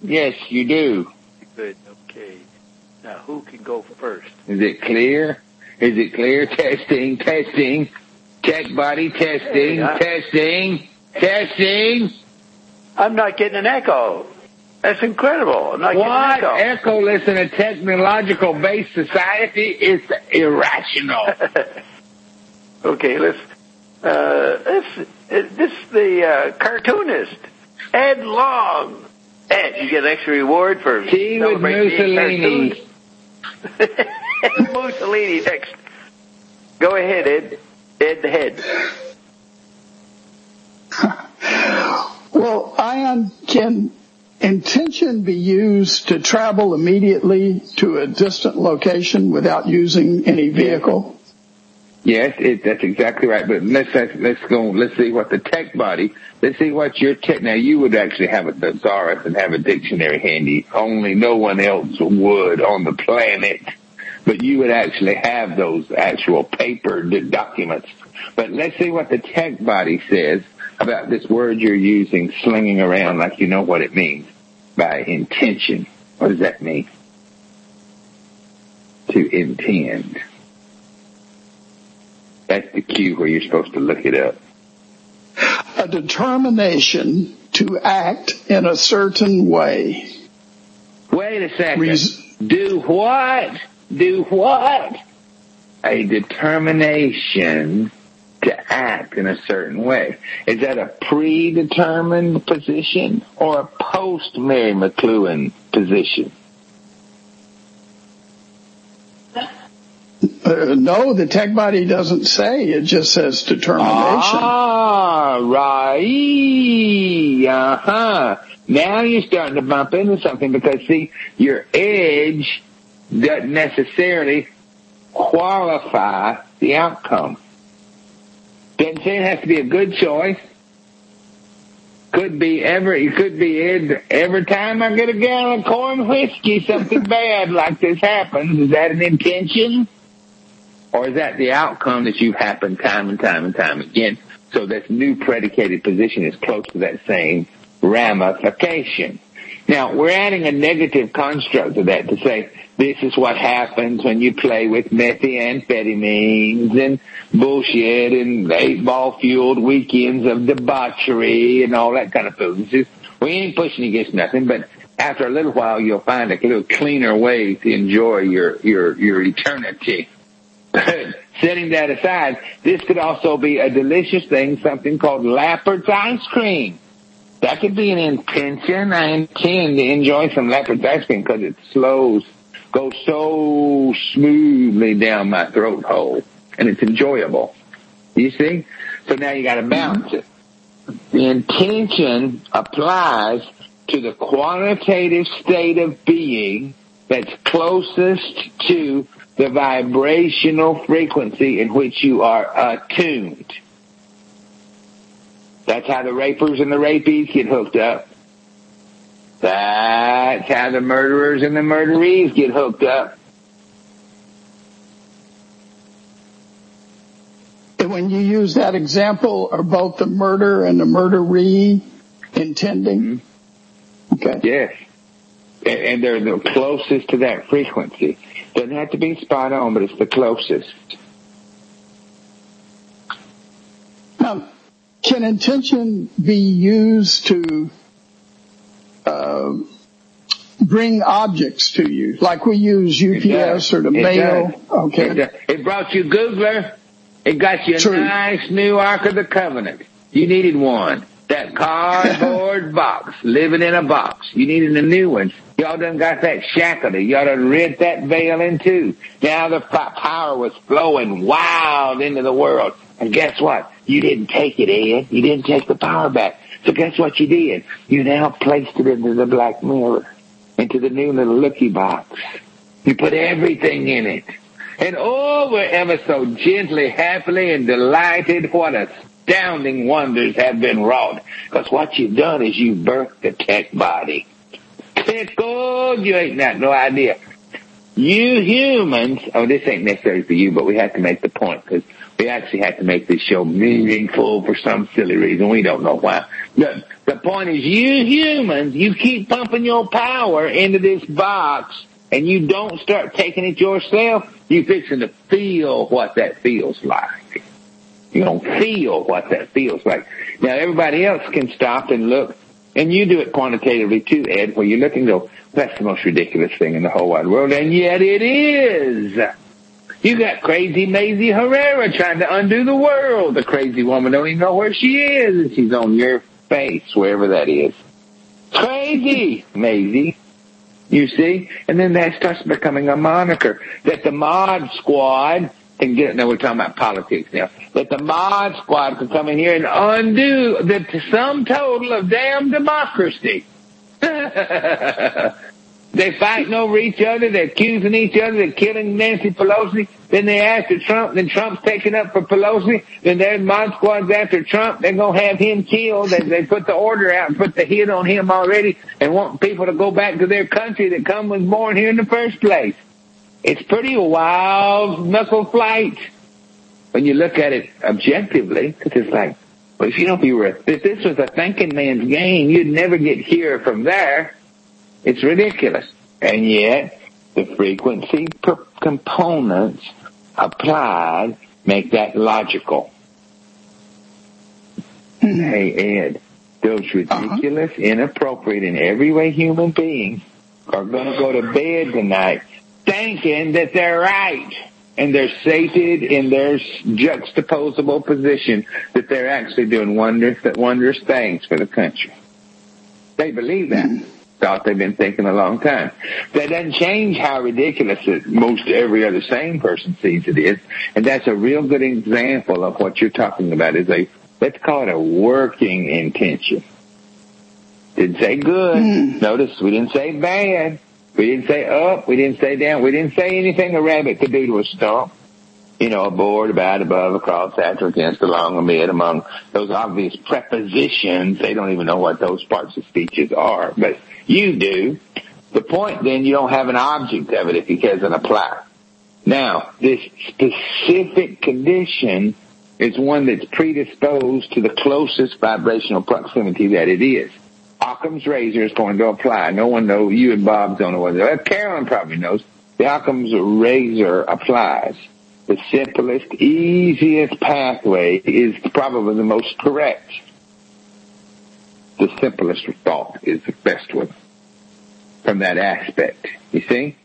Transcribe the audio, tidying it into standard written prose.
Yes, you do. Good. Okay. Now, who can go first? Is it clear? Is it clear? Testing, testing. Tech body testing, testing, testing. I'm not getting an echo. That's incredible. I'm not what? getting an echo. Echoless in a technological-based society is irrational. Okay, this the cartoonist, Ed Long. Ed, you get an extra reward for Tea with Mussolini. Mussolini next. Go ahead, Ed. Ed the head. Well, Ion, can intention be used to travel immediately to a distant location without using any vehicle? Yes, that's exactly right. But let's see what the tech body. Let's see what your tech. Now you would actually have a thesaurus and have a dictionary handy. Only no one else would on the planet. But you would actually have those actual paper documents. But let's see what the tech body says about this word you're using, slinging around like you know what it means by intention. What does that mean? To intend. That's the cue where you're supposed to look it up. A determination to act in a certain way. Wait a second. Do what? Do what? A determination to act in a certain way. Is that a predetermined position or a post-Mary McLuhan position? No, the tech body doesn't say. It just says determination. Ah, right. Uh-huh. Now you're starting to bump into something because, see, your edge doesn't necessarily qualify the outcome. Doesn't say it has to be a good choice. Could be every time I get a gallon of corn whiskey, something bad like this happens. Is that an intention? Or is that the outcome that you've happened time and time and time again? So this new predicated position is close to that same ramification. Now, we're adding a negative construct to that to say this is what happens when you play with methamphetamines and bullshit and 8-ball fueled weekends of debauchery and all that kind of foolishness. We ain't pushing against nothing, but after a little while you'll find a little cleaner way to enjoy your eternity. Setting that aside, this could also be a delicious thing, something called Lappert's ice cream. That could be an intention. I intend to enjoy some Lappert's ice cream because it goes so smoothly down my throat hole, and it's enjoyable. You see? So now you got to balance it. The intention applies to the quantitative state of being that's closest to the vibrational frequency in which you are attuned. That's how the rapers and the rapees get hooked up. That's how the murderers and the murderees get hooked up. And when you use that example, are both the murder and the murderee intending? Mm-hmm. Okay. Yes. And they're the closest to that frequency. Doesn't have to be spot on, but it's the closest. Now, can intention be used to bring objects to you, like we use UPS or the mail? Okay. It brought you Googler. It got you a True. nice new Ark of the Covenant. You needed one. That cardboard box, living in a box. You needed a new one. Y'all done got that shackled. Y'all done rent that veil in too. Now the power was flowing wild into the world. And guess what? You didn't take it, Ed. You didn't take the power back. So guess what you did? You now placed it into the black mirror, into the new little looky box. You put everything in it. And oh, we're ever so gently, happily, and delighted what astounding wonders have been wrought. Because what you've done is you've birthed the tech body. Tickled, you ain't got no idea. You humans, this ain't necessary for you, but we have to make the point because We actually had to make this show meaningful for some silly reason. We don't know why. The point is, you humans, you keep pumping your power into this box, and you don't start taking it yourself, you're fixing to feel what that feels like. You don't feel what that feels like. Now, everybody else can stop and look, and you do it quantitatively too, Ed, where you look and go, that's the most ridiculous thing in the whole wide world, and yet it is. You got crazy Maisie Herrera trying to undo the world. The crazy woman don't even know where she is, and she's on your face, wherever that is. Crazy, Maisie. You see? And then that starts becoming a moniker that the Mod Squad can get. Now we're talking about politics now. That the Mod Squad can come in here and undo the sum total of damn democracy. They're fighting over each other. They're accusing each other. They're killing Nancy Pelosi. Then they after Trump. Then Trump's taking up for Pelosi. Then their Mod Squad's after Trump. They're going to have him killed. They put the order out and put the hit on him already and want people to go back to their country that was born here in the first place. It's pretty wild knuckle flight when you look at it objectively, because it's like, well, if this was a thinking man's game, you'd never get here from there. It's ridiculous. And yet, the frequency components applied make that logical. Hey, Ed, those ridiculous, inappropriate, in every way human beings are going to go to bed tonight thinking that they're right. And they're sated in their juxtaposable position that they're actually doing wondrous things for the country. They believe that. Thought they've been thinking a long time. That doesn't change how ridiculous most every other sane person sees it is. And that's a real good example of what you're talking about is let's call it a working intention. Didn't say good. Notice we didn't say bad. We didn't say up. We didn't say down. We didn't say anything a rabbit could do to a stump. Aboard, about, above, across, after, against, along, amid, among those obvious prepositions. They don't even know what those parts of speeches are, but you do. The point then, you don't have an object of it if it doesn't apply. Now, this specific condition is one that's predisposed to the closest vibrational proximity that it is. Occam's razor is going to apply. No one knows. You and Bob don't know what it is. Carolyn probably knows. The Occam's razor applies. The simplest, easiest pathway is probably the most correct. The simplest thought is the best one from that aspect. You see?